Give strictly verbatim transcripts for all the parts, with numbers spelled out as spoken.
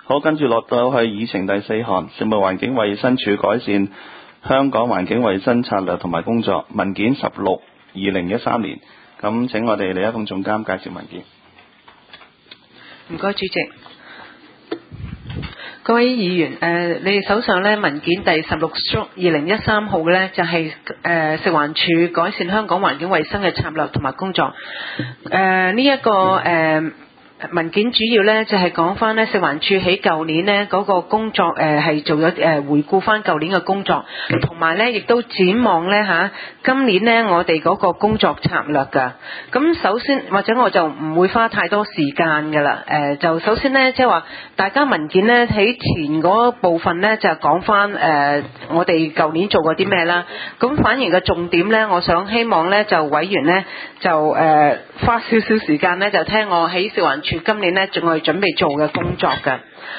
好，跟住落到去議程第四項，食物環境衞生署改善香港環境衞生策略同埋工作文件十六二零一三年。咁請我哋李一鳳總監介紹文件。 唔該，主席。各位議員，誒、呃，你哋手上咧文件第十六縮二零一三號咧，就係、是、誒、呃、食環署改善香港環境衞生嘅策略同埋工作。誒呢一個誒。呃文件主要咧就係講翻咧食環署喺舊年呢嗰個工作誒係、呃、做咗誒、呃、回顧翻舊年嘅工作，同埋咧亦都展望咧嚇今年呢我哋嗰個工作策略㗎。咁首先或者我就唔會花太多時間㗎啦。誒、呃、就首先咧即係話大家文件咧喺前嗰部分咧就講翻誒我哋舊年做過啲咩啦。咁反而嘅重點咧，我想希望咧就委員咧就誒、呃、花少少時間咧就聽我喺食環署今年咧仲係準備做嘅工作㗎。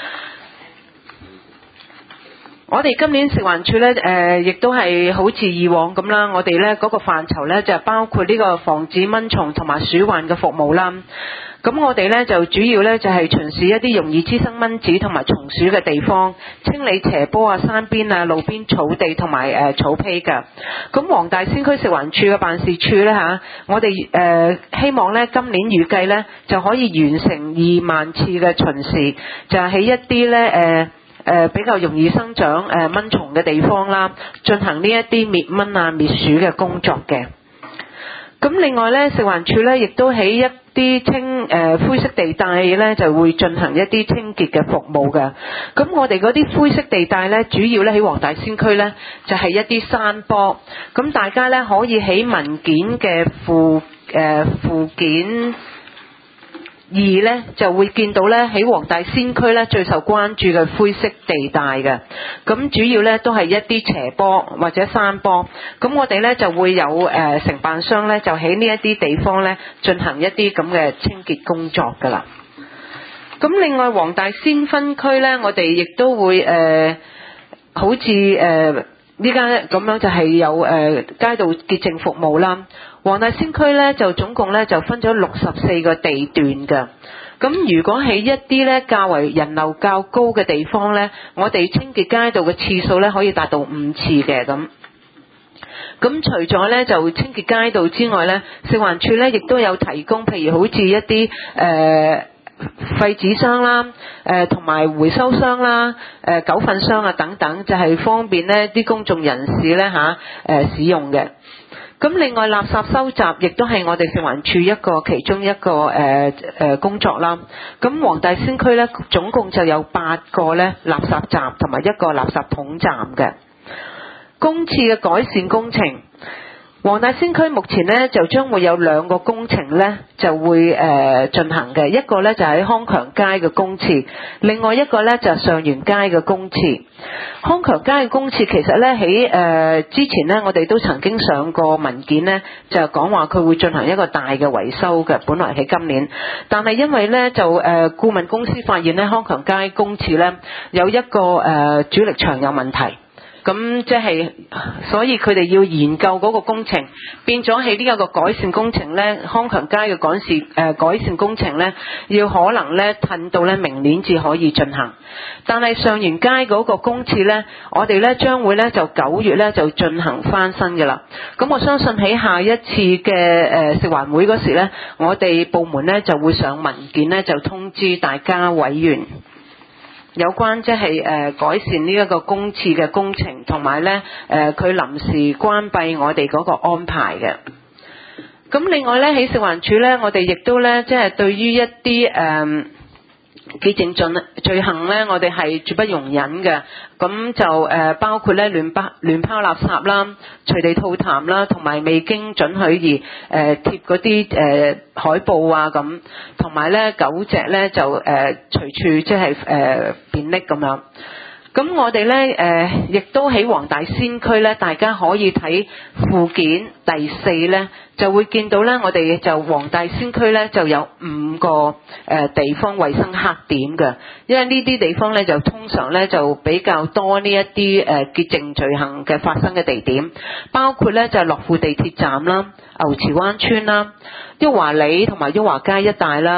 我哋今年食環署咧誒亦都係好似以往咁啦，我哋咧嗰個範疇咧就包括呢個防止蚊蟲同埋鼠患嘅服務啦。咁我哋咧就主要咧就係巡視一啲容易滋生蚊子同埋蟲鼠嘅地方，清理斜坡啊、山邊啊、路邊草地同埋誒草坯㗎。咁黃大仙區食環署嘅辦事處咧嚇，我哋誒、呃、希望咧今年預計咧就可以完成二萬次嘅巡視，就係喺一啲咧誒誒比較容易生長誒蚊蟲嘅地方啦，進行呢一啲滅蚊啊、滅鼠嘅工作嘅。咁另外咧，食環署咧亦都喺一啲清誒、呃、灰色地帶咧，就會進行一啲清潔嘅服務嘅。咁我哋嗰啲灰色地帶咧，主要咧喺黃大仙區咧，就係、是、一啲山坡。咁大家咧可以喺文件嘅附誒、呃、附件二咧，就會見到咧喺黃大仙區咧最受關注嘅灰色地帶嘅。咁主要咧都係一啲斜坡或者山坡。咁我哋咧就會有誒、呃、承辦商咧就喺呢一啲地方咧進行一啲咁嘅清潔工作㗎啦。咁另外黃大仙分區咧，我哋亦都會誒、呃、好似誒呢家咁樣就係有誒、呃、街道潔淨服務啦。黃大仙區咧就總共咧就分咗六十四個地段㗎。咁如果喺一啲咧較為人流較高嘅地方咧，我哋清潔街道嘅次數咧可以達到五次嘅咁。咁除咗咧就清潔街道之外咧，食環署咧亦都有提供，譬如好似一啲誒、呃、廢紙箱啦、誒同埋回收箱啦、誒、呃、狗糞箱啊等等，就係、是、方便呢啲公眾人士咧嚇誒使用嘅。咁另外垃圾收集亦都係我哋食環署一個其中一個誒誒、呃、工作啦。咁黃大仙區咧總共就有八個咧垃圾站同埋一個垃圾桶站嘅。公廁嘅改善工程，黃大仙區目前咧就將會有兩個工程咧就會誒、呃、進行嘅，一個咧就喺、是、康強街嘅公廁，另外一個咧就係、是、上元街嘅公廁。康強街嘅公廁其實咧喺誒之前咧我哋都曾經上過文件咧，就講話佢會進行一個大嘅維修嘅，本來喺今年，但係因為咧就誒、呃、顧問公司發現咧康強街公廁咧有一個誒、呃、主力牆有問題。咁即係，所以佢哋要研究嗰個工程，變咗喺呢一個改善工程咧，康強街嘅改善誒改善工程咧，要可能咧褪到咧明年至可以進行。但係上元街嗰個公廁咧，我哋咧將會咧就九月咧就進行翻新嘅啦。咁我相信喺下一次嘅誒食環會嗰時咧，我哋部門咧就會上文件咧就通知大家委員。有關即係誒改善呢一個公廁嘅工程，同埋咧誒佢臨時關閉我哋嗰個安排嘅。咁另外咧喺食環署咧，我哋亦都咧即係對於一啲誒潔淨罪罪行咧，我哋係絕不容忍嘅。咁就誒、呃、包括咧亂拋亂拋垃圾啦、隨地吐痰啦，同埋未經准許而誒、呃、貼嗰啲誒海報啊咁，同埋咧狗隻咧就誒、呃、隨處即係誒便溺咁樣。咁我哋咧誒亦都喺黃大仙區咧，大家可以睇附件第四咧，就會見到咧，我哋就黃大仙區咧就有五個誒、呃、地方衛生黑點嘅，因為呢啲地方咧就通常咧就比較多呢一啲誒潔淨罪行嘅發生嘅地點，包括咧就係樂富地鐵站啦、牛池灣村啦、旭華里同埋旭華街一帶啦、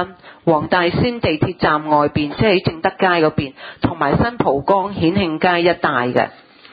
黃大仙地鐵站外邊，即係喺正德街嗰邊，同埋新蒲崗顯慶街一帶嘅。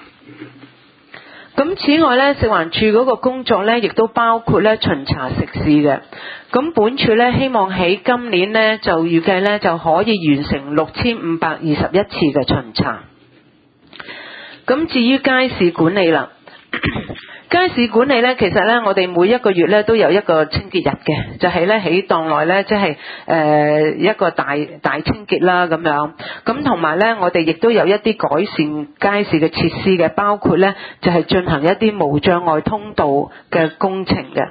咁此外咧，食環署嗰個工作咧，亦都包括咧巡查食肆嘅。咁本署咧希望喺今年咧就預計咧就可以完成六千五百二十一次嘅巡查。咁至於街市管理啦。街市管理咧，其實咧，我哋每一個月咧都有一個清潔日嘅，就係咧喺檔內咧，即係誒一個大大清潔啦咁樣。咁同埋咧，我哋亦都有一啲改善街市嘅設施嘅，包括咧就係進行一啲無障礙通道嘅工程嘅。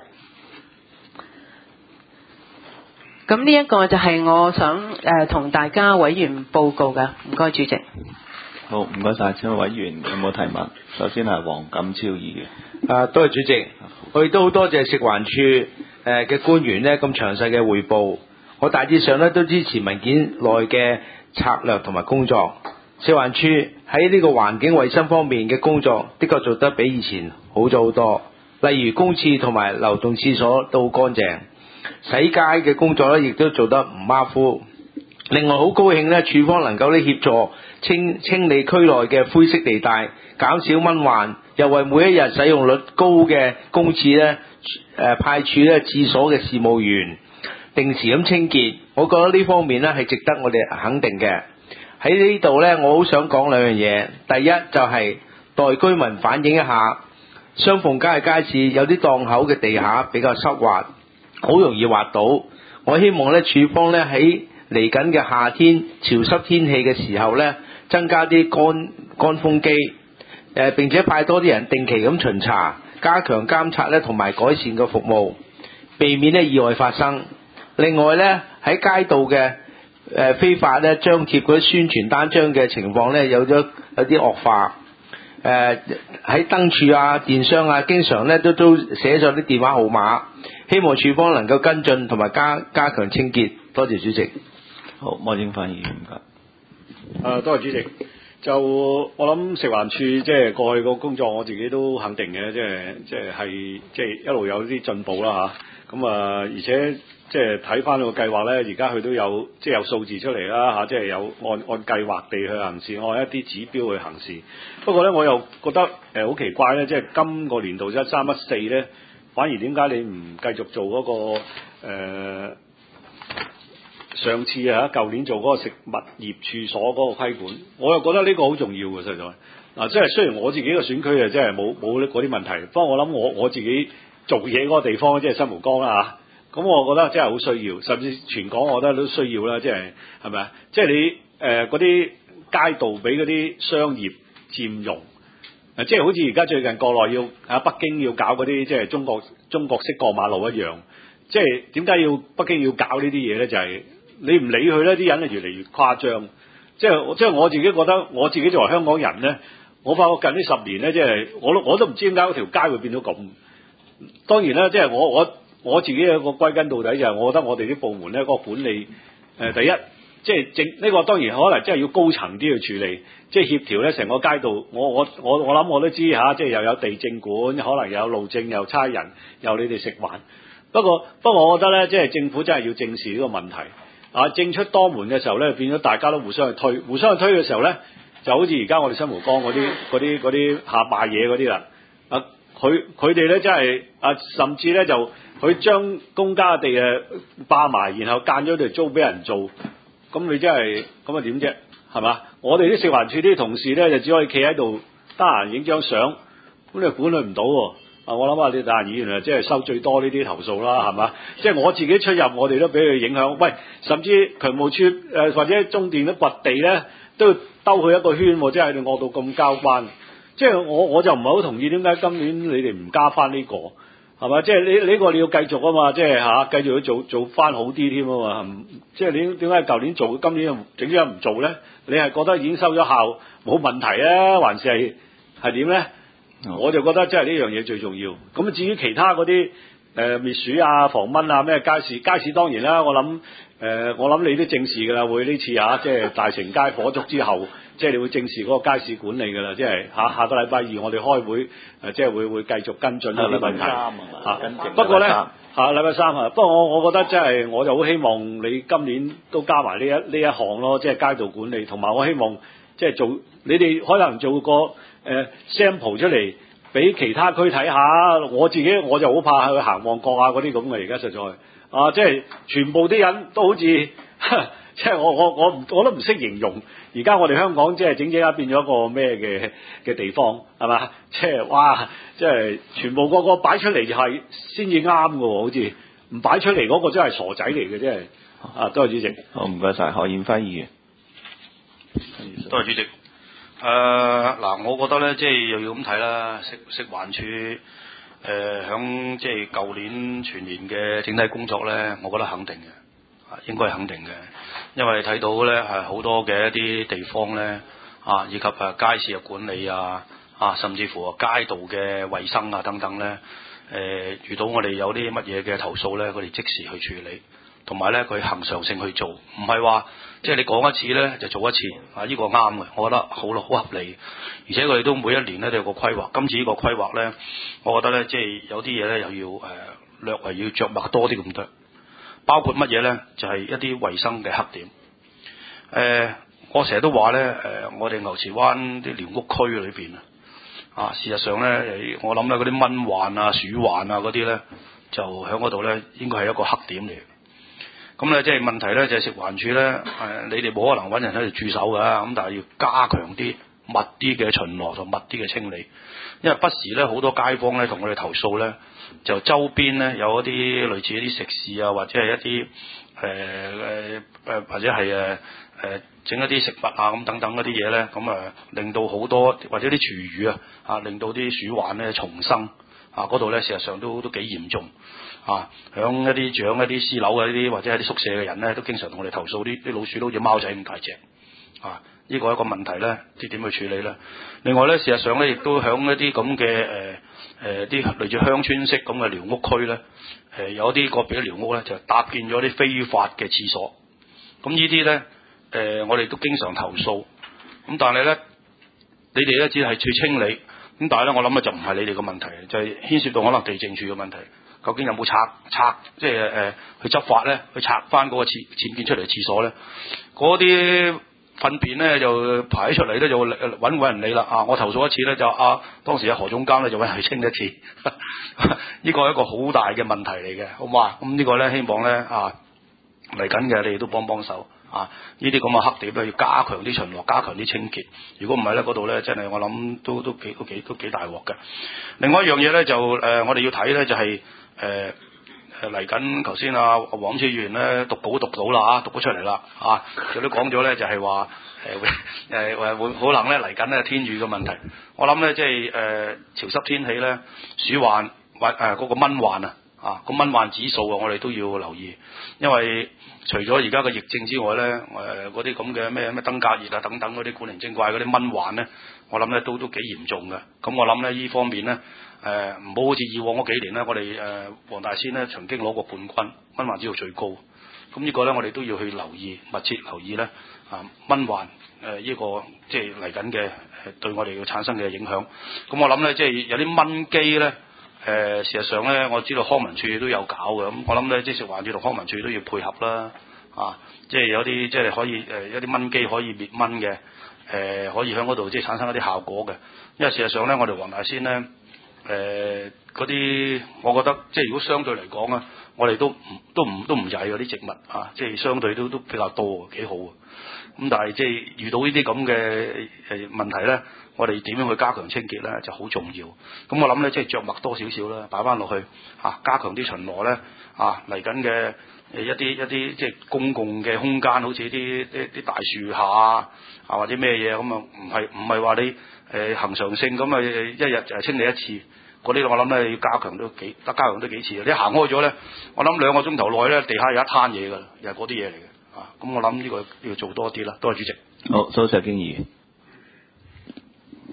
咁呢一個就係我想誒同大家委員報告嘅，唔該主席。 好，唔該晒，請委員有冇提問？首先係黃錦超議員。 啊，多謝主席，我亦都好多謝食環署誒嘅官員呢咁詳細嘅彙報。我大致上咧都支持文件內嘅策略同埋工作。食環署喺呢個環境衛生方面嘅工作，的確做得比以前好咗好多。例如公廁同埋流動廁所都好乾淨，洗街嘅工作咧亦都做得唔馬虎。另外好高興咧，署方能夠咧協助清清理區內嘅灰色地帶，減少蚊患，又為每一日使用率高嘅公廁咧誒派駐咧廁所嘅事務員定時咁清潔。我覺得呢方面咧係值得我哋肯定嘅。喺呢度咧，我好想講兩樣嘢。第一就係代居民反映一下，雙鳳街嘅街市有啲檔口嘅地下比較濕滑，好容易滑倒。我希望咧署方咧喺嚟緊嘅夏天潮濕天氣嘅時候咧，增加啲乾乾風機，誒、呃、並且派多啲人定期咁巡查，加強監察咧同埋改善個服務，避免咧意外發生。另外咧喺街道嘅誒、呃、非法咧張貼嗰啲宣傳單張嘅情況咧有咗有啲惡化，誒喺燈柱啊、電商啊，經常咧都都寫咗啲電話號碼，希望署方能夠跟進同埋加加強清潔。多謝主席。 好，莫英範議員唔該。 誒，多謝主席。就我諗食環署即係過去個工作，我自己都肯定嘅，即係即係係即係一路有啲進步啦嚇。咁啊，而且即係睇翻個計劃咧，而家佢都有即係有數字出嚟啦嚇，即係有按按計劃地去行事，按一啲指標去行事。不過咧，我又覺得誒好奇怪咧，即係今個年度一三一四咧，反而點解你唔繼續做嗰個誒？上次啊，舊年做嗰個食物業處所嗰個規管，我又覺得呢個好重要嘅，實在嗱，即係雖然我自己嘅選區啊，即係冇冇嗰啲問題，不過我諗我我自己做嘢嗰個地方，即係新蒲崗啦嚇，咁我覺得真係好需要，甚至全港我覺得都需要啦，即係係咪啊？即係你誒嗰啲街道俾嗰啲商業佔用，誒即係好似而家最近國內要喺北京要搞嗰啲即係中國中國式過馬路一樣，即係點解要北京要搞呢啲嘢咧？就係你唔理佢咧，啲人係越嚟越誇張。即係即係我自己覺得，我自己作為香港人咧，我發覺近呢十年咧，即係我都我都唔知點解嗰條街會變到咁。當然啦，即係我我我自己有個歸根到底就係，我覺得我哋啲部門咧嗰個管理誒、呃、第一，即係政呢個當然可能真係要高層啲去處理，即係協調咧成個街道。我我我我諗我都知嚇，即係又有地政管，可能又有路政，又差人，又你哋食環。不過不過，我覺得咧，即係政府真係要正視呢個問題。啊，政出多門嘅時候咧，變咗大家都互相去推，互相去推嘅時候咧，就好似而家我哋新蒲崗嗰啲嗰啲嗰啲下賣嘢嗰啲啦。啊，佢佢哋咧真係啊，甚至咧就佢將公家嘅地誒霸埋，然後間咗地租俾人做，咁你真係咁啊點啫？係嘛？我哋啲食環署啲同事咧就只可以企喺度，得閒影張相，咁你管佢唔到喎。啊！我諗下你大議員啊，即係收最多呢啲投訴啦，係嘛？即係我自己出入，我哋都俾佢影響。喂，甚至強務處誒、呃、或者中電都掘地咧，都要兜佢一個圈，即係你惡到咁交關。即係我我就唔係好同意，點解今年你哋唔加翻呢個係嘛？即係你呢、呢個你要繼續啊嘛，即係嚇繼續要做做翻好啲添啊嘛。即係你點解舊年做，今年又整咗唔做咧？你係覺得已經收咗效冇問題啊，還是係係點咧？我就覺得真係呢樣嘢最重要。咁至於其他嗰啲誒滅鼠啊、防蚊啊、咩街市，街市當然啦。我諗誒、呃，我諗你都正視㗎啦。會呢次嚇、啊，即係大成街火燭之後，即係你會正視嗰個街市管理㗎啦。即係下下個禮拜二我哋開會誒、呃，即係會會繼續跟進呢啲問題嚇。不過咧， 下禮拜三啊，不過我我覺得真係我就好希望你今年都加埋呢一呢一項咯，即係街道管理，同埋我希望即係做你哋可能做個誒、呃、sample 出嚟俾其他區睇下。我自己我就好怕去行旺角啊嗰啲咁嘅，而家實在啊，即係全部啲人都好似即係我我我唔我都唔識形容。而家我哋香港即係整整下變咗一個咩嘅嘅地方係嘛？即係哇！即係全部個個擺出嚟就係先至啱嘅喎，好似唔擺出嚟嗰個真係傻仔嚟嘅，真係啊！多謝主席。 好，唔該晒，何燕輝議員。 多謝主席。誒、呃、嗱，我覺得咧，即係又要咁睇啦。食食環署誒響即係舊年全年嘅整體工作咧，我覺得肯定嘅，啊應該係肯定嘅，因為睇到咧係好多嘅一啲地方咧啊，以及誒街市嘅管理啊。啊，甚至乎街道嘅衛生啊等等咧，誒、呃、遇到我哋有啲乜嘢嘅投訴咧，佢哋即時去處理，同埋咧佢恆常性去做，唔係話即係你講一次咧就做一次，啊呢、呢個啱嘅，我覺得好咯，好合理，而且佢哋都每一年咧都有個規劃，今次呢個規劃咧，我覺得咧即係有啲嘢咧又要誒、呃、略為要著墨多啲咁多，包括乜嘢咧？就係、是、一啲衛生嘅黑點，誒、呃、我成日都話咧誒，我哋牛池灣啲寮屋區裏邊啊。啊，事實上咧，我諗咧嗰啲蚊患啊、鼠患啊嗰啲咧，就喺嗰度咧，應該係一個黑點嚟嘅。咁咧，即係問題咧，就係、是、食環署咧，誒、呃，你哋冇可能揾人喺度駐守㗎，咁但係要加強啲密啲嘅巡邏同密啲嘅清理，因為不時咧好多街坊咧同我哋投訴咧，就周邊咧有一啲類似一啲食肆啊，或者係一啲誒誒誒，或者係誒。誒整一啲食物啊咁等等嗰啲嘢咧，咁啊令到好多或者啲廚餘啊，啊令到啲鼠患咧重生啊，嗰度咧事實上都都幾嚴重啊！響一啲住響一啲私樓嘅呢啲或者係啲宿舍嘅人咧，都經常同我哋投訴啲啲老鼠都好似貓仔咁大隻啊！呢個係一個問題咧，知點去處理咧？另外咧，事實上咧亦都響一啲咁嘅誒誒啲類似鄉村式咁嘅寮屋區咧，誒、呃、有啲個別嘅寮屋咧就搭建咗啲非法嘅廁所，咁呢啲咧。誒、呃，我哋都經常投訴，咁但係咧，你哋咧只係去清理，咁但係咧，我諗咧就唔係你哋嘅問題，就係、是、牽涉到可能地政處嘅問題，究竟有冇拆拆，即係誒、呃、去執法咧，去拆翻嗰個僭僭建出嚟嘅廁所咧，嗰啲糞便咧就排出嚟咧就揾揾人理啦，啊，我投訴一次咧就啊，當時阿何總監咧就揾人去清一次，呢個係一個好大嘅問題嚟嘅，好嘛？咁呢個咧希望咧啊嚟緊嘅你哋都幫幫手。啊！呢啲咁嘅黑點咧，要加強啲巡邏，加強啲清潔。如果唔係咧，嗰度咧真係我諗都都幾都幾都幾大鑊嘅。另外一樣嘢咧就誒、呃，我哋要睇咧就係誒誒嚟緊。頭先阿黃次議員咧讀稿讀到啦嚇，讀咗出嚟啦嚇，佢都講咗咧就係話誒誒誒會可能咧嚟緊咧天雨嘅問題。我諗咧即係誒潮濕天氣咧，鼠患或誒嗰個蚊患啊啊個蚊患指數啊，我哋都要留意，因為除咗而家嘅疫症之外咧，誒嗰啲咁嘅咩咩登革熱啊等等嗰啲古靈精怪嗰啲蚊患咧，我諗咧都都幾嚴重嘅。咁我諗咧呢方面咧，誒唔好好似以往嗰幾年咧，我哋誒黃大仙咧曾經攞過冠軍，蚊患指數最高。咁呢個咧我哋都要去留意，密切留意咧啊蚊患誒呢個即係嚟緊嘅誒對我哋要產生嘅影響。咁我諗咧即係有啲蚊機咧。誒、呃、事實上咧，我知道康文署都有搞嘅，咁我諗咧，即係食環署同康文署都要配合啦，啊，即係有啲即係可以誒、呃，一啲蚊機可以滅蚊嘅，誒、呃、可以喺嗰度即係產生一啲效果嘅，因為事實上咧，我哋黃大仙咧，誒嗰啲，我覺得即係如果相對嚟講啊，我哋都唔都唔都唔曳嗰啲植物啊，即係相對都都比較多，幾好啊，咁但係即係遇到呢啲咁嘅誒問題咧。我哋點樣去加強清潔咧就好重要。咁我諗咧，即係著墨多少少啦，擺翻落去嚇、啊，加強啲巡邏咧啊！嚟緊嘅誒一啲一啲即係公共嘅空間，好似啲啲啲大樹下啊，或者咩嘢咁啊，唔係唔係話你誒、呃、恆常性咁啊，一日就係清理一次。嗰啲我諗咧要加強都幾得，加強都幾次。你行開咗咧，我諗兩個鐘頭內咧，地下有一攤嘢㗎啦，又係嗰啲嘢嚟嘅啊！咁我諗呢個要做多啲啦。多謝主席。 好，蘇錫經議員。 誒、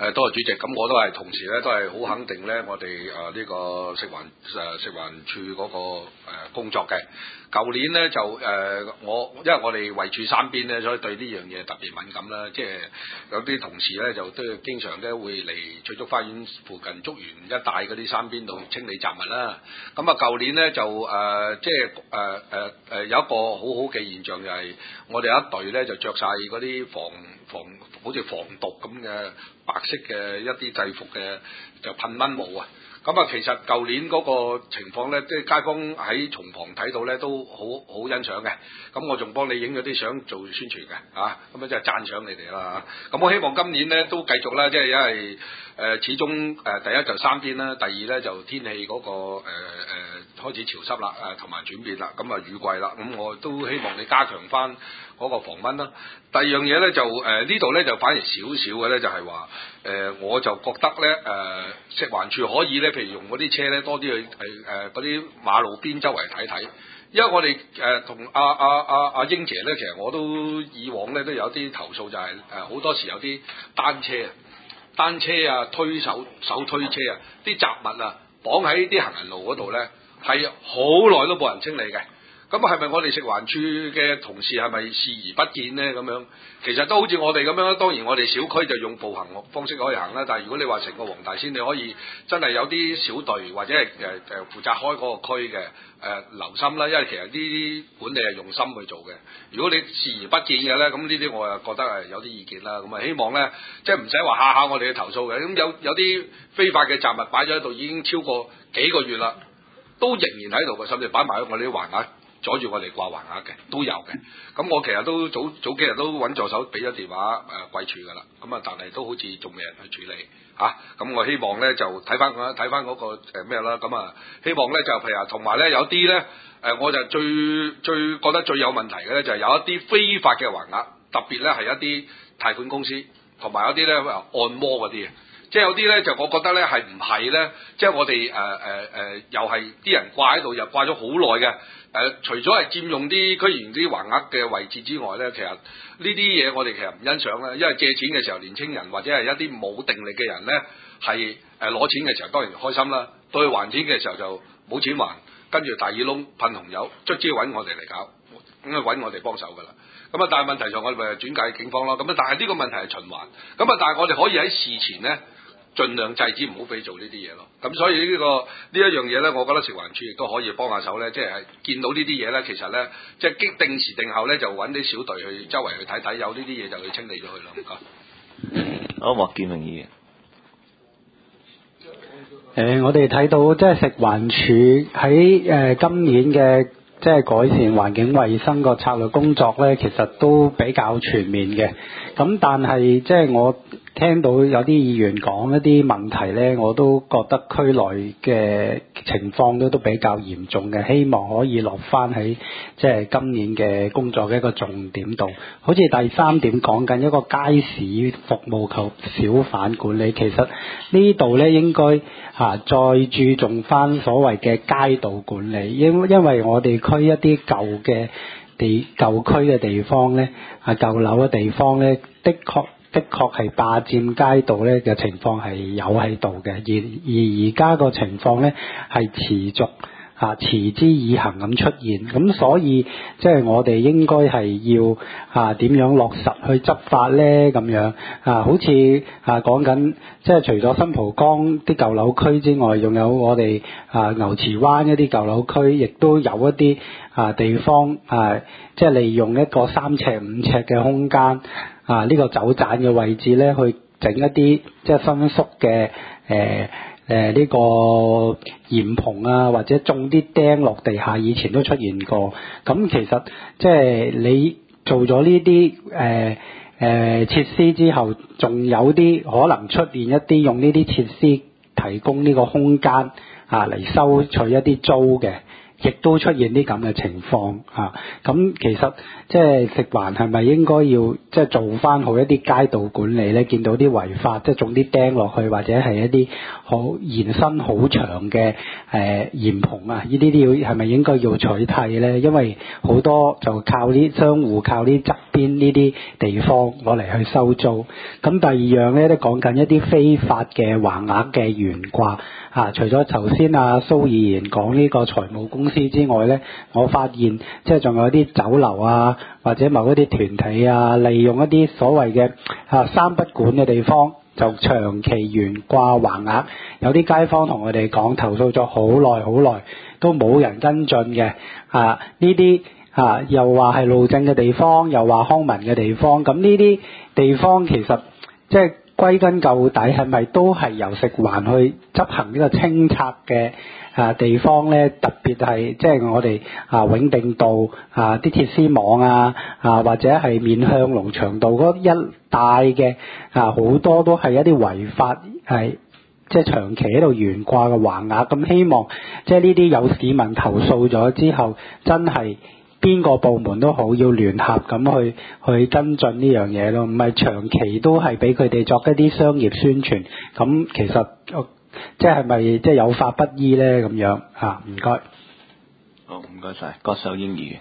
誒多謝主席，咁我都係同時咧，都係好肯定咧，我哋誒呢個食環誒食環署嗰個誒工作嘅。舊年咧就誒、呃、我，因為我哋位處山邊咧，所以對呢樣嘢特別敏感啦。即係有啲同事咧就都經常咧會嚟翠竹花園附近竹園一帶嗰啲山邊度清理雜物啦。咁啊，舊年咧就誒、呃、即係誒誒誒有一個好好嘅現象，就係我哋有一隊咧就着晒嗰啲防防好似防毒咁嘅白色嘅一啲制服嘅，就噴蚊霧啊。咁啊，其實舊年嗰個情況咧，即係街坊喺從旁睇到咧，都好好欣賞嘅。咁我仲幫你影咗啲相做宣傳嘅，啊，咁啊即係讚賞你哋啦。咁我希望今年咧都繼續啦，即係因為誒、呃、始終誒、呃、第一就山邊啦，第二咧就天氣嗰、那個誒誒、呃呃、開始潮濕啦，誒同埋轉變啦，咁啊雨季啦，咁我都希望你加強翻嗰個防蚊啦。第二樣嘢咧就誒、呃、呢度咧就反而少少嘅咧，就係話誒我就覺得咧誒、呃、食環署可以咧，譬如用嗰啲車咧多啲去誒誒嗰啲馬路邊周圍睇睇，因為我哋誒同阿阿阿阿英姐咧，其實我都以往咧都有啲投訴，就係誒好多時有啲單車啊、單車啊、推手手推車啊，啲雜物啊綁喺啲行人路嗰度咧，係好耐都冇人清理嘅。咁係咪我哋食環署嘅同事係咪視而不見呢？咁樣其實都好似我哋咁樣，當然我哋小區就用步行方式可以行啦。但係如果你話成個黃大仙，你可以真係有啲小隊或者係誒誒負責開嗰個區嘅誒、呃、留心啦。因為其實呢啲管理係用心去做嘅。如果你視而不見嘅咧，咁呢啲我又覺得係有啲意見啦。咁啊希望咧，即係唔使話下下我哋去投訴嘅。咁有有啲非法嘅雜物擺咗喺度已經超過幾個月啦，都仍然喺度嘅，甚至擺埋喺我哋啲橫額。阻住我哋掛橫額嘅都有嘅，咁我其實都早早幾日都揾助手俾咗電話誒貴處㗎啦，咁啊但係都好似仲未人去處理嚇，咁、啊、我希望咧就睇翻睇翻嗰個誒咩啦，咁啊希望咧就譬如同埋咧有啲咧誒我就最最覺得最有問題嘅咧就係有一啲非法嘅橫額，特別咧係一啲貸款公司同埋有啲咧按摩嗰啲嘅。即係有啲咧，就我覺得咧係唔係咧？即係我哋誒誒誒，又係啲人掛喺度，又掛咗好耐嘅。誒、呃，除咗係佔用啲區議員啲橫額嘅位置之外咧，其實呢啲嘢我哋其實唔欣賞啦。因為借錢嘅時候，年青人或者係一啲冇定力嘅人咧，係誒攞錢嘅時候當然開心啦。到佢還錢嘅時候就冇錢還，跟住大耳窿噴紅油，卒之揾我哋嚟搞，咁啊揾我哋幫手㗎啦。咁啊，但係問題上我哋咪轉介警方咯。咁啊，但係呢個問題係循環。咁啊，但係我哋可以喺事前咧。盡量制止唔好俾做呢啲嘢咯，咁所以呢、呢個呢一樣嘢咧，我覺得食環署亦都可以幫下手咧，即係見到呢啲嘢咧，其實咧即係定時定候咧就揾啲小隊去周圍去睇睇，有呢啲嘢就去清理咗佢咯。唔該。 好，莫建榮議員。 誒、呃，我哋睇到即係食環署喺誒、呃、今年嘅即係改善環境衛生個策略工作咧，其實都比較全面嘅。咁但係即係我聽到有啲議員講一啲問題咧，我都覺得區內嘅情況都都比較嚴重嘅，希望可以落翻喺即係今年嘅工作嘅一個重點度。好似第三點講緊一個街市服務及小販管理，其實呢度咧應該嚇、啊、再注重翻所謂嘅街道管理，因因為我哋區一啲舊嘅地舊區嘅地方咧，啊舊樓嘅地方咧，的確。的確係霸佔街道咧嘅情況係有喺度嘅，而而而家個情況咧係持續啊持之以恆咁出現，咁所以即係我哋應該係要啊點樣落實去執法咧咁樣啊，好似啊講緊即係除咗新蒲崗啲舊樓區之外，仲有我哋啊牛池灣一啲舊樓區，亦都有一啲啊地方啊，即係利用一個三尺五尺嘅空間。啊！呢、這個走盞嘅位置咧，去整一啲即係伸縮嘅誒誒呢個簷篷啊，或者種啲釘落地下，以前都出現過。咁其實即係你做咗呢啲誒誒設施之後，仲有啲可能出現一啲用呢啲設施提供呢個空間啊嚟收取一啲租嘅。 亦都出現啲咁嘅情況啊。咁其實即係食環係咪應該要即係做翻好一啲街道管理咧？見到啲違法，即係種啲釘落去，或者係一啲好延伸好長嘅誒簷篷啊，呢啲都要係咪應該要取締咧？因為好多就靠啲商戶靠啲側邊呢啲地方攞嚟去收租。咁第二樣咧都講緊一啲非法嘅橫額嘅懸掛啊。除咗頭先阿蘇議員講呢個財務公司之外咧，我發現即係仲有啲酒樓啊，或者某一啲團體啊，利用一啲所謂嘅啊三不管嘅地方，就長期懸掛橫額。有啲街坊同我哋講投訴咗好耐好耐，都冇人跟進嘅啊。呢啲啊又話係路政嘅地方，又話康文嘅地方，咁呢啲地方其實即係歸根究底係咪都係由食環去執行呢個清拆嘅啊地方咧？特別係即係我哋啊永定道啊啲鐵絲網啊啊或者係面向龍翔道嗰一帶嘅啊好多都係一啲違法係即係長期喺度懸掛嘅橫額。咁希望即係呢啲有市民投訴咗之後，真係邊個部門都好要聯合咁去去跟進呢樣嘢咯，唔係長期都係俾佢哋作一啲商業宣傳。咁其實即係咪即係有法不依咧？咁樣啊，唔該。 好，唔該晒，郭秀英議員。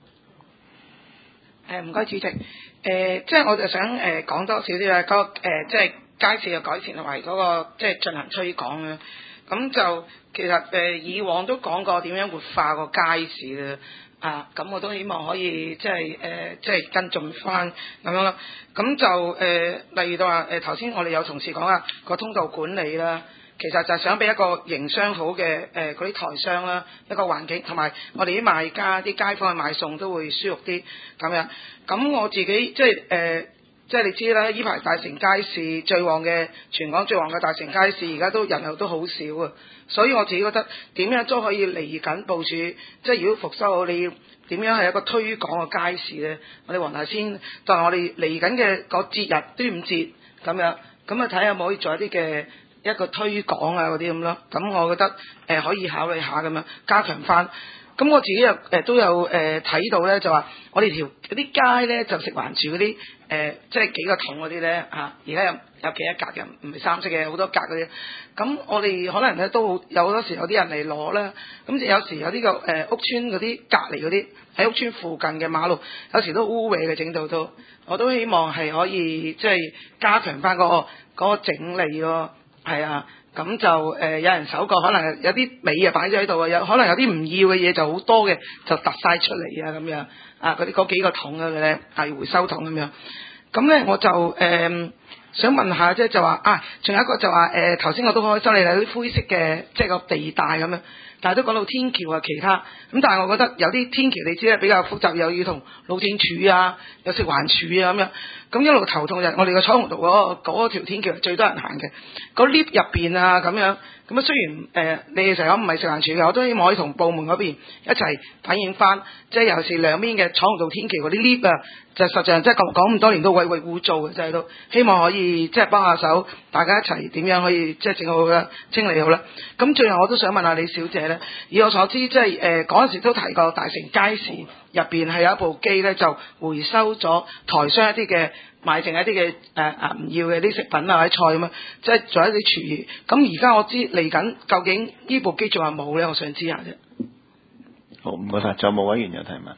誒唔該主席，誒、呃、即係我就想誒講、呃、多少啲啦，嗰、那個、呃、即係街市嘅改善同埋嗰個即係進行推廣啦。咁就其實誒、呃、以往都講過點樣活化個街市啦。啊，咁我都希望可以即係誒，即係、呃、跟進翻咁樣啦。咁就誒、呃，例如到話誒，頭、呃、先我哋有同事講啊，個通道管理啦，其實就係想俾一個營商好嘅誒嗰啲台商啦，一個環境，同埋我哋啲賣家、啲街坊去買餸都會舒服啲咁樣。咁我自己即係誒。呃即係你知啦，依排大城街市最旺嘅，全港最旺嘅大城街市，而家都人流都好少啊，所以我自己覺得點樣都可以嚟緊部署，即係如果復修好，你要點樣係一個推廣嘅街市咧？我哋黃大仙就係我哋嚟緊嘅個節日端午節咁樣，咁啊睇下有冇可以做一啲嘅一個推廣啊嗰啲咁咯。咁我覺得誒、呃、可以考慮下咁樣加強翻。咁我自己又誒、呃、都有誒睇、呃、到咧，就話我哋條嗰啲街咧就食環署嗰啲誒，即係幾個桶嗰啲咧嚇，而家有有幾多格嘅，唔係三色嘅，好多格嗰啲。咁我哋可能咧都好有好多時有啲人嚟攞啦。咁有時有啲個誒屋村嗰啲隔離嗰啲喺屋村附近嘅馬路，有時都污穢嘅整到都，我都希望係可以即係加強翻、嗰個嗰個整理咯，係啊。咁就誒、呃、有人搜過，可能有啲尾啊擺咗喺度啊，有可能有啲唔要嘅嘢就好多嘅，就突晒出嚟啊咁樣啊，嗰啲嗰幾個桶嘅咧係回收桶咁樣。咁咧我就誒、呃、想問下即係就話啊，仲有一個就話誒頭先我都開心，你有啲灰色嘅即係個地帶咁樣，但係都講到天橋啊其他，咁但係我覺得有啲天橋你知咧比較複雜，又要同路政署啊，有食環署啊咁樣。咁一路頭痛就係我哋個彩虹道嗰個嗰條天橋係最多人行嘅，個 lift 入邊啊咁樣，咁啊雖然誒、呃、你哋成日講唔係食環署嘅，我都希望可以同部門嗰邊一齊反映翻，即係尤其是兩邊嘅彩虹道天橋嗰啲 lift 啊，就實際上即係講講咁多年都畏畏污糟嘅，就係都希望可以即係幫下手，大家一齊點樣可以即係整好嘅清理好啦。咁最後我都想問下李小姐咧，以我所知即係誒嗰陣時都提過大城街市入邊係有一部機咧，就回收咗台商一啲嘅賣剩一啲嘅誒誒唔要嘅啲食品啊或者菜咁樣，即係做一啲廚餘。咁而家我知嚟緊，究竟呢部機仲有冇咧？我想知下啫。 好，唔該晒，仲有冇委員有提問？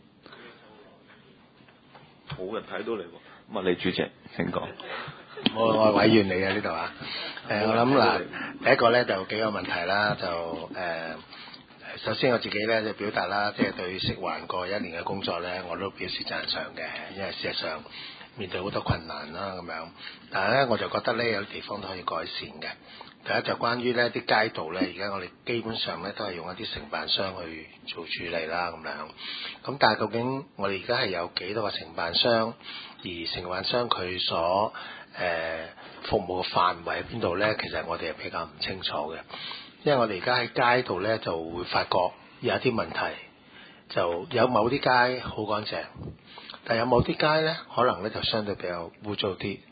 冇人睇到你喎，咁啊，李主席請講。 我我係委員嚟嘅呢度啊。誒、呃，我諗嗱，第一個咧就幾個問題啦，就誒。呃首先我自己咧就表達啦，即係對食環過一年嘅工作咧，我都表示讚賞嘅，因為事實上面對好多困難啦咁樣。但係咧我就覺得咧有啲地方都可以改善嘅。第一就關於呢啲街道咧，而家我哋基本上咧都係用一啲承辦商去做處理啦咁樣。咁但係究竟我哋而家係有幾多個承辦商，而承辦商佢所誒、呃、服務嘅範圍喺邊度咧？其實我哋係比較唔清楚嘅。因為我哋而家喺街度咧，就會發覺有一啲問題，就有某啲街好乾淨，但有某啲街咧，可能咧就相對比較污糟啲。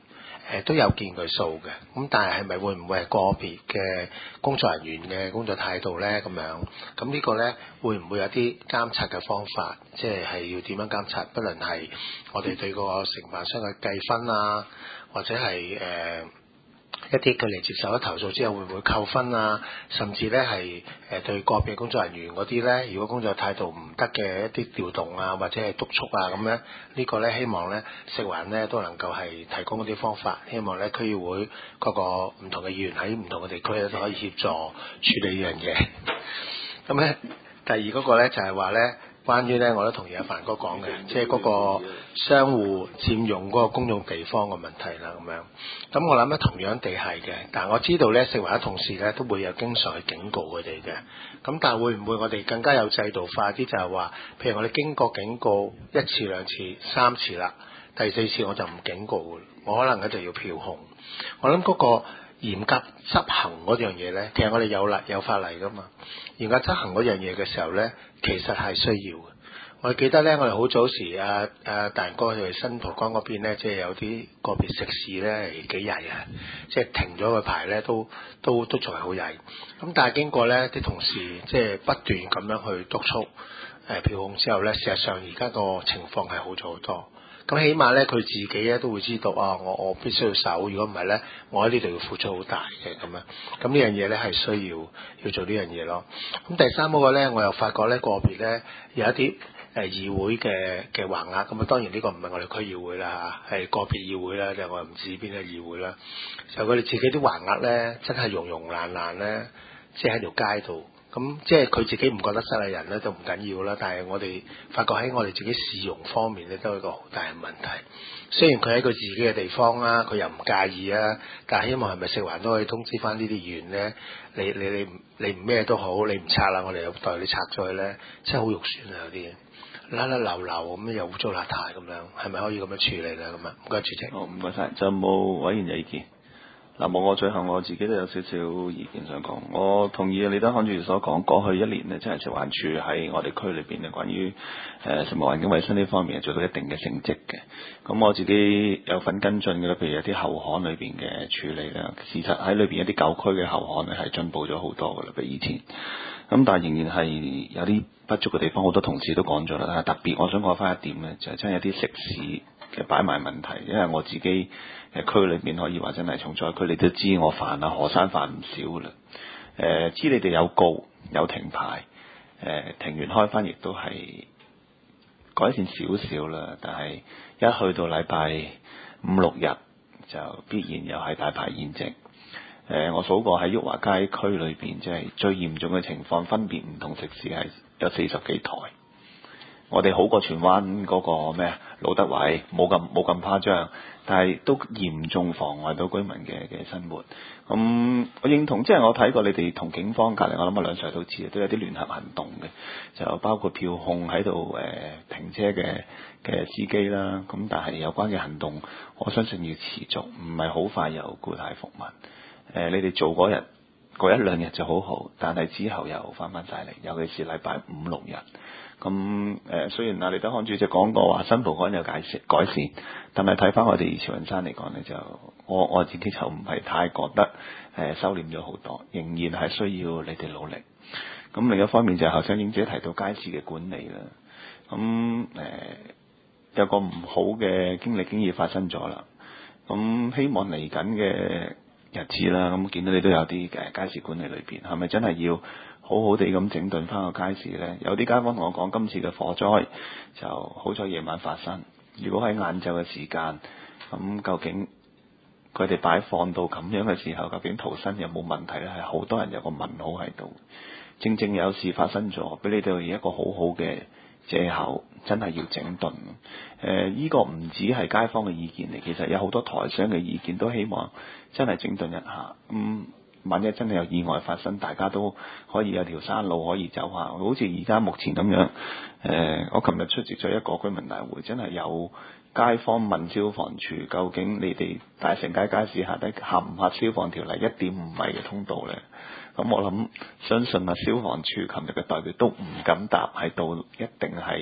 誒都有見佢數嘅，咁但係係咪會唔會係個別嘅工作人員嘅工作態度咧咁樣？咁呢個咧會唔會有啲監察嘅方法？即係係要點樣監察？不論係我哋對個承辦商嘅計分啊，或者係誒、呃、一啲佢嚟接受咗投訴之後會唔會扣分啊？甚至咧係誒對個別工作人員嗰啲咧，如果工作態度唔得嘅一啲調動啊，或者係督促啊咁咧，呢個咧希望咧食環咧都能夠係提供一啲方法，希望咧區議會嗰個唔同嘅議員喺唔同嘅地區咧都可以協助處理呢樣嘢。咁咧第二嗰個咧就係話咧。關於咧，我都同意阿凡哥講嘅，即係嗰個相互佔用嗰個公用地方嘅問題啦，咁樣。咁我諗咧，同樣地係嘅，但係我知道咧，食環嘅同事咧都會有經常去警告佢哋嘅。咁但係會唔會我哋更加有制度化啲，就係話，譬如我哋經過警告一次兩次三次啦，第四次我就唔警告嘅，我可能咧就要票控。我諗嗰個嚴格執行嗰樣嘢咧，其實我哋有例有法例噶嘛。嚴格執行嗰樣嘢嘅時候咧，其實係需要嘅。我記得咧，我哋好早時啊啊大人哥去新蒲崗嗰邊咧，即係有啲個別食肆咧幾曳啊，即係停咗個牌咧，都都都仲係好曳。咁但係經過咧啲同事即係不斷咁樣去督促誒、呃、票控之後咧，事實上而家個情況係好咗好多。咁起碼咧，佢自己咧都會知道啊！我我必須要守，如果唔係咧，我喺呢度要付出好大嘅咁樣。咁呢樣嘢咧係需要要做呢樣嘢咯。咁第三嗰個咧，我又發覺咧個別咧有一啲誒議會嘅嘅橫額，咁啊當然呢個唔係我哋區議會啦嚇，係個別議會啦，就我唔知邊個議會啦。就佢哋自己啲橫額咧，真係溶溶爛爛咧，即係喺條街度。咁即係佢自己唔覺得失禮人咧，就唔緊要啦。但係我哋發覺喺我哋自己市容方面咧，都係一個好大嘅問題。雖然佢喺佢自己嘅地方啦，佢又唔介意啊，但係希望係咪食環都可以通知翻呢啲議員咧？你你你你唔咩都好，你唔拆啦，我哋又代你拆咗佢咧，真係好肉酸啊！有啲甩甩流流咁又污糟邋遢咁樣，係咪可以咁樣處理咧？咁啊，唔該主席。 好，唔該晒。就冇委員有意見。嗱，冇我最後我自己都有少少意見想講。我同意李德康主席所講，過去一年呢，真係食環署喺我哋區裏邊咧，關於誒食物環境衞生呢方面係做到一定嘅成績嘅。咁我自己有份跟進嘅啦，譬如有啲後巷裏邊嘅處理啦，事實喺裏邊一啲舊區嘅後巷咧係進步咗好多嘅啦，比以前。咁但係仍然係有啲不足嘅地方，好多同事都講咗啦。但係特別我想講翻一點咧，就係、是、真係有啲食肆嘅擺賣問題，因為我自己誒區裏面可以話真係重災區，你都知我煩啊，河山煩唔少啦。誒、呃、知你哋有告有停牌，誒、呃、停完開翻亦都係改善少少啦，但係一去到禮拜五六日就必然又係大排筵席。誒、呃，我數過喺裕華街區裏邊，即係最嚴重嘅情況，分別唔同食肆係有四十幾台。我哋好過荃灣嗰個咩路德圍，冇咁冇咁誇張，但係都嚴重妨礙到居民嘅嘅生活。咁、嗯、我認同，即係我睇過你哋同警方隔離，我諗阿兩 Sir 都知，都有啲聯合行動嘅，就包括票控喺度誒停車嘅嘅司機啦。咁但係有關嘅行動，我相信要持續，唔係好快有故態復萌。誒、呃，你哋做嗰日嗰一兩日就好好，但係之後又翻返晒嚟，尤其是禮拜五六日。咁誒、呃，雖然阿李德康主席講過話新蒲崗有解釋改善，但係睇翻我哋慈雲山嚟講呢，就我我自己就唔係太覺得誒、呃、收斂咗好多，仍然係需要你哋努力。咁另一方面就係頭先英姐提到街市嘅管理啦。咁誒、呃、有個唔好嘅經歷經驗發生咗啦。咁希望嚟緊嘅日子啦，咁見到你都有啲誒街市管理裏邊，係咪真係要好好地咁整頓翻個街市呢？有啲街坊同我講，今次嘅火災就好彩夜晚發生。如果喺晏晝嘅時間，咁究竟佢哋擺放到咁樣嘅時候，究竟逃生有冇問題呢？係好多人有個問號喺度。正正有事發生咗，俾你哋一個好好嘅借口，真係要整頓。誒、呃，依、這個唔止係街坊嘅意見嚟，其實有好多台商嘅意見都希望真係整頓一下。咁、嗯、萬一真係有意外發生，大家都可以有條山路可以走下。好似而家目前咁樣。誒、呃，我琴日出席咗一個居民大會，真係有街坊問消防處，究竟你哋大成街街市下底合唔合消防條例一點五米嘅通道呢？咁我諗相信啊，消防處琴日嘅代表都唔敢答喺度，一定係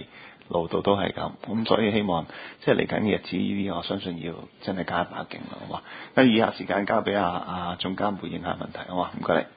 路度都係咁，咁所以希望即係嚟緊嘅日子呢啲，我相信要真係加一把勁啦，好嘛？咁以下時間交俾阿阿總監回應下問題，好嘛？唔該你。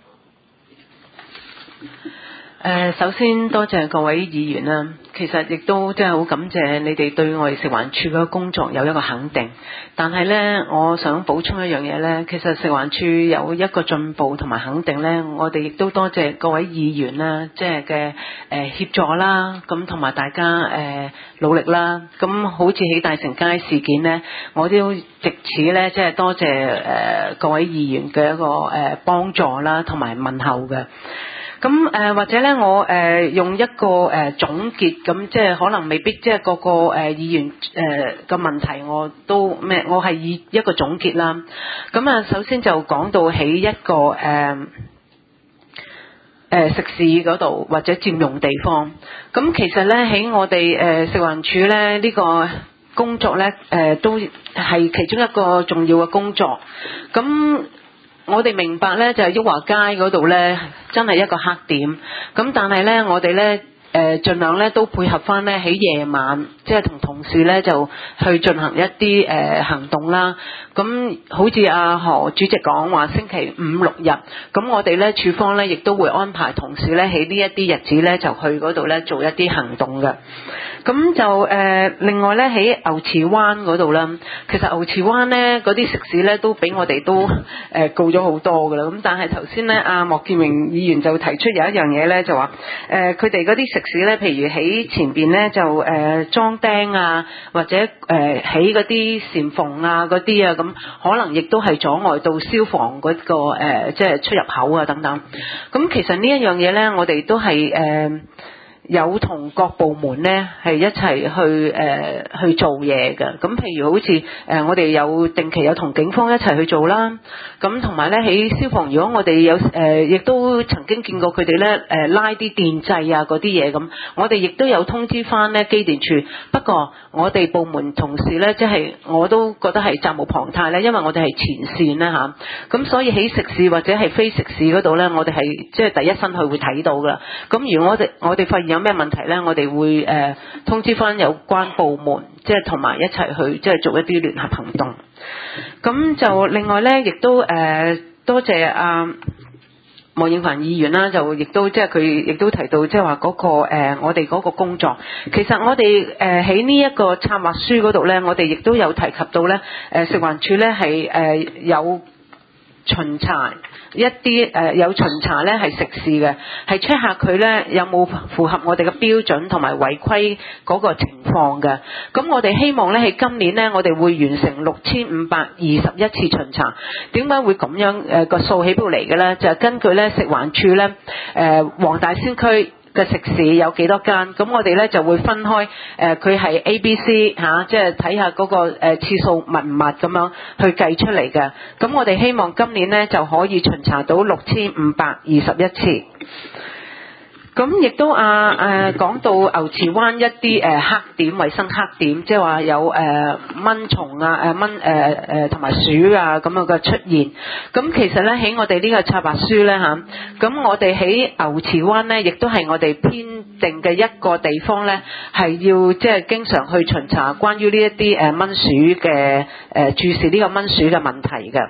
誒，首先多謝各位議員啦，其實亦都真係好感謝你哋對我哋食環署嘅工作有一個肯定。但係呢，我想補充一樣嘢呢，其實食環署有一個進步同埋肯定呢，我哋亦都多謝各位議員啦，即係嘅誒協助啦，咁同埋大家誒、呃、努力啦。咁好似喺大成街事件呢，我都藉此呢，即係多謝誒、呃、各位議員嘅一個誒、呃、幫助啦，同埋問候嘅。咁誒、呃、或者咧，我誒、呃、用一個誒、呃、總結，咁即係可能未必即係個個誒、呃、議員誒嘅問題我都咩，我係以一個總結啦。咁啊，首先就講到喺一個誒誒、呃呃、食肆嗰度或者佔用地方。咁其實咧喺我哋誒、呃、食環署咧呢、呢個工作咧誒、呃、都係其中一個重要嘅工作。咁我哋明白咧，就係、是、裕華街嗰度咧，真係一個黑點。咁但係咧，我哋咧誒，盡量咧都配合翻咧喺夜晚，即係同同事咧就去進行一啲誒、呃、行動啦。咁好似阿何主席講話，星期五六日，咁我哋咧處方咧亦都會安排同事咧喺呢一啲日子咧就去嗰度咧做一啲行動嘅。咁就誒、呃，另外咧喺牛池灣嗰度啦，其實牛池灣咧嗰啲食肆咧都俾我哋都誒、呃、告咗好多噶啦。咁但係頭先咧，阿莫建榮議員就提出有一樣嘢咧，就話誒佢哋嗰啲食肆咧，譬如喺前邊咧就誒、呃、裝釘啊，或者誒起嗰啲簷篷啊嗰啲啊，咁可能亦都係阻礙到消防嗰、那個誒即係出入口啊等等。咁其實呢一樣嘢咧，我哋都係誒。呃有同各部門呢係一齊去誒、呃、去做嘢嘅。咁譬如好似誒、呃、我哋有定期有同警方一齊去做啦。咁同埋呢喺消防，如果我哋有誒亦、呃、都曾經見過佢哋呢誒拉啲電掣啊嗰啲嘢咁，我哋亦都有通知翻呢機電處。不過我哋部門同事呢，即係我都覺得係責無旁貸呢，因為我哋係前線啦嚇。咁、啊、所以喺食肆或者係非食肆嗰度呢，我哋係即係第一身去會睇到㗎。咁如果我哋我哋發現有咩問題呢？我哋會誒、呃、通知翻有關部門，即係同埋一齊去即係做一啲聯合行動。咁就另外呢，亦都誒、呃、多謝阿莫應凡議員啦，就亦都即係佢亦都提到即係話嗰個、呃、我哋嗰個工作。其實我哋誒喺呢一個策劃書嗰度呢，我哋亦都有提及到呢，誒、呃、食環署呢係誒有巡查。一啲誒、呃、有巡查咧係食肆嘅，係 check 下佢咧有冇符合我哋嘅標準同埋違規嗰個情況嘅。咁我哋希望咧喺今年咧，我哋會完成六千五百二十一次巡查。點解會咁樣誒個數喺邊度嚟嘅咧？就係、是、根據咧食環署咧誒黃大仙區嘅食肆有幾多間，咁我哋咧就會分開誒佢係 A、B、C 嚇，即係睇下嗰個誒次數密唔密咁樣去計出嚟嘅。咁我哋希望今年咧就可以巡查到六千五百二十一次。咁亦都啊誒講到牛池灣一啲誒黑點、衞生黑點，即係話有誒、呃、蚊蟲啊、誒蚊誒誒同埋鼠啊咁樣嘅出現。咁其實咧喺我哋呢個策劃書咧嚇，咁我哋喺牛池灣咧，亦都係我哋編定嘅一個地方咧，係要即係經常去巡查關於呢一啲誒蚊鼠嘅誒注視呢個蚊鼠嘅問題嘅。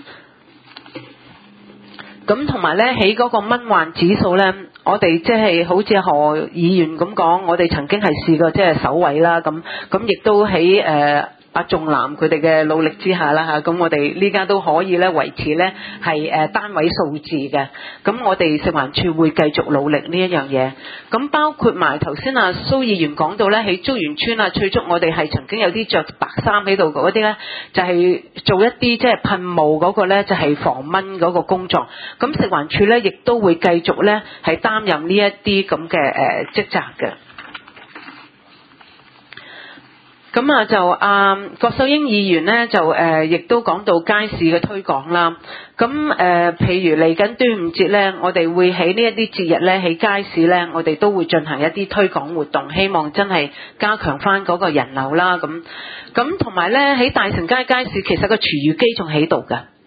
咁同埋咧喺嗰個蚊患指數咧，我哋即係好似何議員咁講，我哋曾經係試過即係首位啦，咁咁亦都喺誒阿仲南佢哋嘅努力之下啦嚇，咁我哋呢家都可以咧維持咧係誒單位數字嘅。咁我哋食環署會繼續努力呢一樣嘢。咁包括埋頭先阿蘇議員講到咧喺竹園村啊翠竹，我哋係曾經有啲着白衫喺度嗰啲咧，就係做一啲即係噴霧嗰個咧，就係防蚊嗰個工作。咁食環署咧亦都會繼續咧係擔任呢一啲咁嘅誒職責嘅。咁啊就啊郭秀英議員咧就誒亦、呃、都講到街市嘅推廣啦。咁誒、呃、譬如嚟緊端午節咧，我哋會喺呢一啲節日咧喺街市咧，我哋都會進行一啲推廣活動，希望真係加強翻嗰個人流啦。咁咁同埋咧喺大成街街市，其實個廚餘機仲喺度㗎。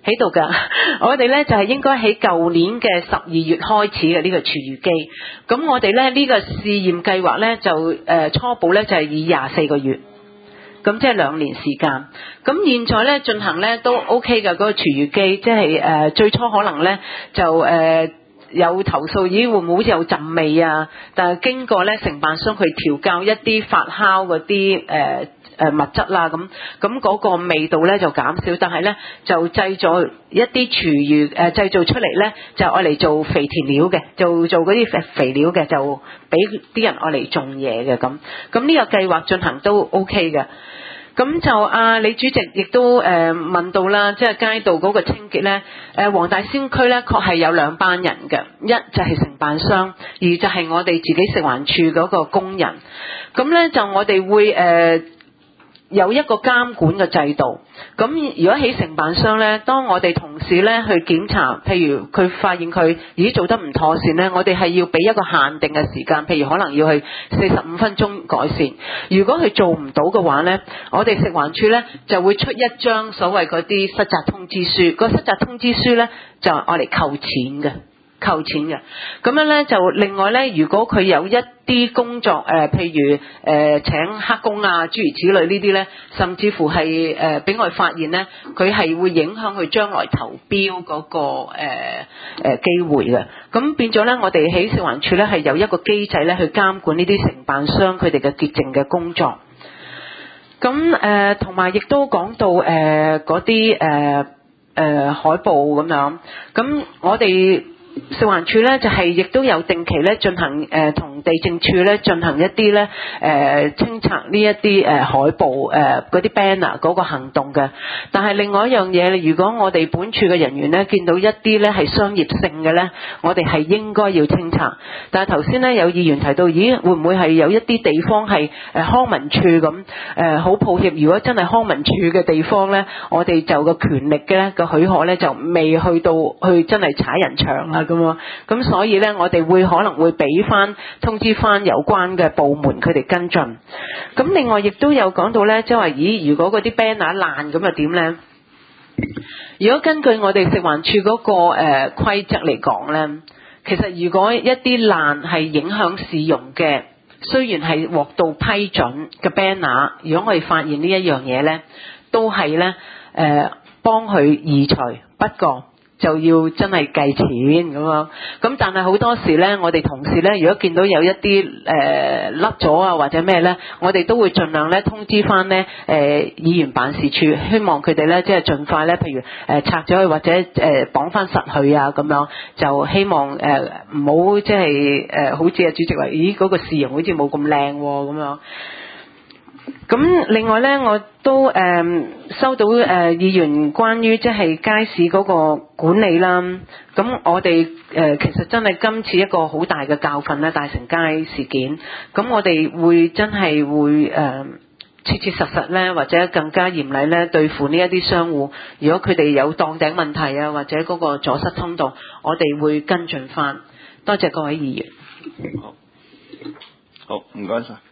喺度㗎，我哋咧就係應該喺舊年嘅十二月開始嘅呢個廚餘機。咁我哋咧呢個試驗計劃咧就誒初步咧就係以廿四個月，咁即係兩年時間。咁現在咧進行咧都 OK 嘅嗰個廚餘機，即係誒最初可能咧就誒有投訴，咦會唔會好似有陣味啊？但係經過咧承辦商去調校一啲發酵嗰啲誒誒物質啦，咁咁嗰個味道咧就減少，但係咧就製造一啲廚餘誒製造出嚟咧就愛嚟做肥田料嘅，做做嗰啲肥肥料嘅，就俾啲人愛嚟種嘢嘅咁。咁呢個計劃進行都 OK 嘅。咁就啊李主席亦都誒、呃、問到啦，即係街道嗰個清潔咧，誒黃大仙區咧確係有兩班人嘅，一就係承辦商，二就係我哋自己食環署嗰個工人。咁咧就我哋會誒。呃有一個監管嘅制度，咁如果喺承辦商呢，當我哋同事呢去檢查，譬如佢發現佢已經做得唔妥善呢，我哋係要俾一個限定嘅時間，譬如可能要去四十五分鐘改善。如果佢做唔到嘅話呢，我哋食環署呢就會出一張所謂嗰啲失責通知書，個失責通知書呢就係愛嚟扣錢嘅。扣錢嘅，咁樣咧就另外咧，如果佢有一啲工作誒、呃，譬如誒、呃、請黑工啊，諸如此類呢啲咧，甚至乎係誒俾我哋發現咧，佢係會影響佢將來投標嗰、那個誒誒、呃呃、機會嘅。咁變咗咧，我哋喺食環署咧係有一個機制咧去監管呢啲承辦商佢哋嘅潔淨嘅工作。咁誒同埋亦都講到誒嗰啲誒誒海報咁樣，咁我哋。食環署咧就係、是、亦都有定期咧進行誒同、呃、地政處咧進行一啲咧誒清拆呢一啲誒海報誒嗰啲 banner 嗰個行動嘅。但係另外一樣嘢，如果我哋本處嘅人員咧見到一啲咧係商業性嘅咧，我哋係應該要清拆。但係頭先咧有議員提到，咦會唔會係有一啲地方係誒康文署咁誒？好抱歉，如果真係康文署嘅地方咧，我哋就個權力嘅咧個許可咧就未去到去真係踩人牆啊！咁咁所以咧，我哋會可能會俾翻通知翻有關嘅部門佢哋跟進。咁另外亦都有講到咧，即係話咦，如果嗰啲 banner 爛咁又點咧？如果根據我哋食環署嗰個誒規則嚟講咧，其實如果一啲爛係影響市容嘅，雖然係獲到批准嘅 banner， 如果我哋發現呢一樣嘢咧，都係咧誒幫佢移除，不過就要真係計錢咁樣，咁但係好多時咧，我哋同事咧，如果見到有一啲誒甩咗啊或者咩咧，我哋都會盡量咧通知翻咧誒議員辦事處，希望佢哋咧即係盡快咧，譬如誒、呃、拆咗佢或者誒、呃、綁翻實佢啊咁樣，就希望誒唔好即係誒好似阿主席話，咦嗰、那個市容好似冇咁靚咁樣。咁另外咧，我都誒、呃、收到誒、呃、議員關於即係街市嗰個管理啦。咁我哋誒、呃、其實真係今次一個好大嘅教訓咧，大成街事件。咁我哋會真係會誒、呃、切切實實咧，或者更加嚴厲咧對付呢一啲商戶。如果佢哋有檔頂問題啊，或者嗰個阻塞通道，我哋會跟進翻。多謝各位議員。 好，好唔該晒。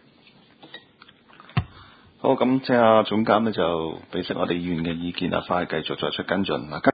好，咁即係阿總監咧就俾出我哋議員嘅意見啊，翻去繼續再出跟進嗱。